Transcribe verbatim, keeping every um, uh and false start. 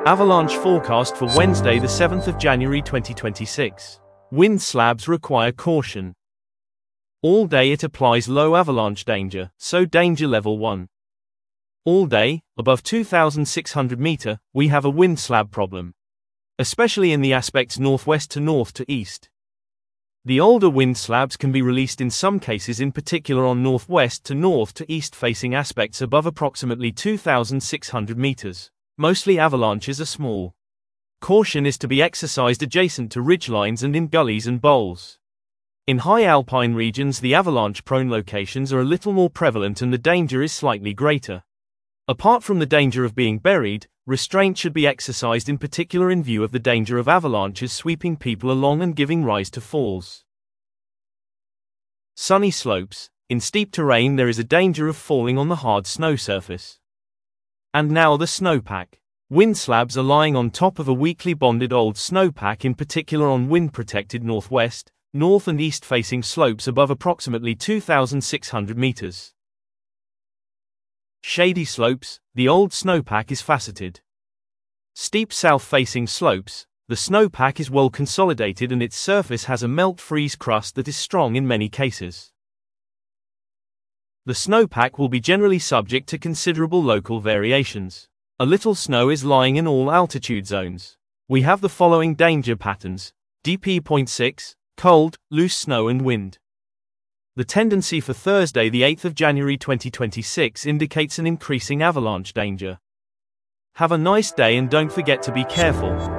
Avalanche forecast for Wednesday the seventh of January twenty twenty-six. Wind slabs require caution. All day it applies low avalanche danger, so danger level one. All day, above two thousand six hundred meters, we have a wind slab problem, especially in the aspects northwest to north to east. The older wind slabs can be released in some cases, in particular on northwest to north to east facing aspects above approximately two thousand six hundred meters. Mostly avalanches are small. Caution is to be exercised adjacent to ridgelines and in gullies and bowls. In high alpine regions, the avalanche-prone locations are a little more prevalent and the danger is slightly greater. Apart from the danger of being buried, restraint should be exercised in particular in view of the danger of avalanches sweeping people along and giving rise to falls. Sunny slopes. In steep terrain there is a danger of falling on the hard snow surface. And now the snowpack. Wind slabs are lying on top of a weakly bonded old snowpack, in particular on wind-protected northwest, north and east-facing slopes above approximately two thousand six hundred meters. Shady slopes. The old snowpack is faceted. Steep south-facing slopes. The snowpack is well consolidated and its surface has a melt-freeze crust that is strong in many cases. The snowpack will be generally subject to considerable local variations. A little snow is lying in all altitude zones. We have the following danger patterns: D P zero point six, cold, loose snow and wind. The tendency for Thursday the eighth of January twenty twenty-six indicates an increasing avalanche danger. Have a nice day and don't forget to be careful.